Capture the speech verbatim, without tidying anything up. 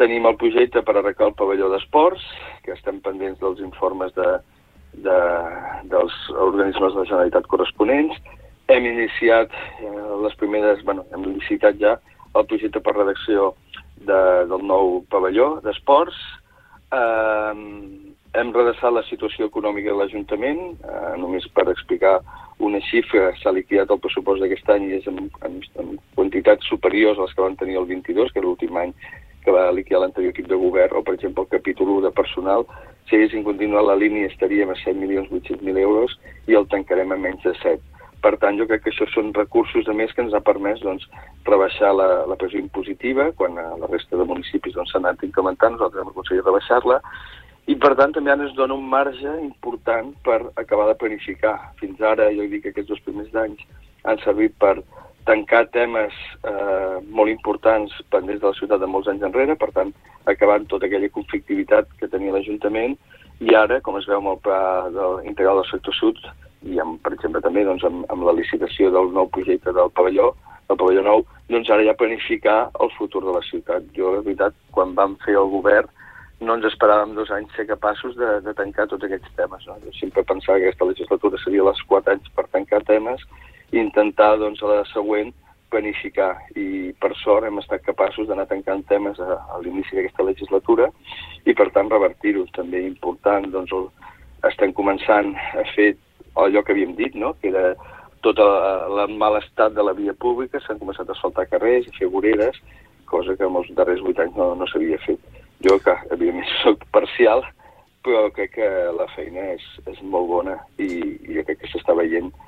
tenim el projecte per arreglar el pavelló d'esports, que estem pendents dels informes de, de, dels organismes de la Generalitat corresponents. Hem iniciat eh, les primeres, bueno, hem licitat ja el projecte per redacció de, del nou pavelló d'esports. Eh, hem redreçat la situació econòmica de l'Ajuntament, eh, només per explicar una xifra, s'ha liquidat el pressupost d'aquest any i és en, en, en quantitats superiors a les que van tenir el vint-i-dos, que era l'últim any que va liquidar l'anterior equip de govern, o per exemple el capítol u de personal, si haguéssim continuat la línia estaríem a set milions vuit-cents mil euros i el tancarem a menys de set. Per tant, jo crec que això són recursos a més que ens ha permès doncs, rebaixar la, la pressió impositiva, quan a la resta de municipis doncs, s'ha anat incrementant, nosaltres hem aconseguit rebaixar-la, i per tant també ens dona un marge important per acabar de planificar. Fins ara, jo dic que aquests dos primers anys han servit per tancar temes eh, molt importants pendents de la ciutat de molts anys enrere, per tant, acabant tota aquella conflictivitat que tenia l'Ajuntament, i ara, com es veu amb el pla de, integral del sector sud, i amb, per exemple també doncs, amb, amb la licitació del nou projecte del pavelló, del pavelló nou, doncs ara ja planificar el futur de la ciutat. Jo, de veritat, quan vam fer el govern, no ens esperàvem dos anys ser capaços de, de tancar tots aquests temes. No? Jo sempre pensava que aquesta legislatura seria les quatre anys per tancar temes i intentar, doncs, a la següent planificar. I, per sort, hem estat capaços d'anar tancant temes a, a l'inici d'aquesta legislatura i, per tant, revertir-ho. També important, doncs, el, estem començant a fer allò que havíem dit, no? Que era tot el, el mal estat de la via pública, s'han començat a asfaltar carrers i fer voreres, cosa que en els darrers vuit anys no, no s'havia fet. Jo, que evidentment soc parcial, però crec que la feina és, és molt bona i, i jo crec que s'està veient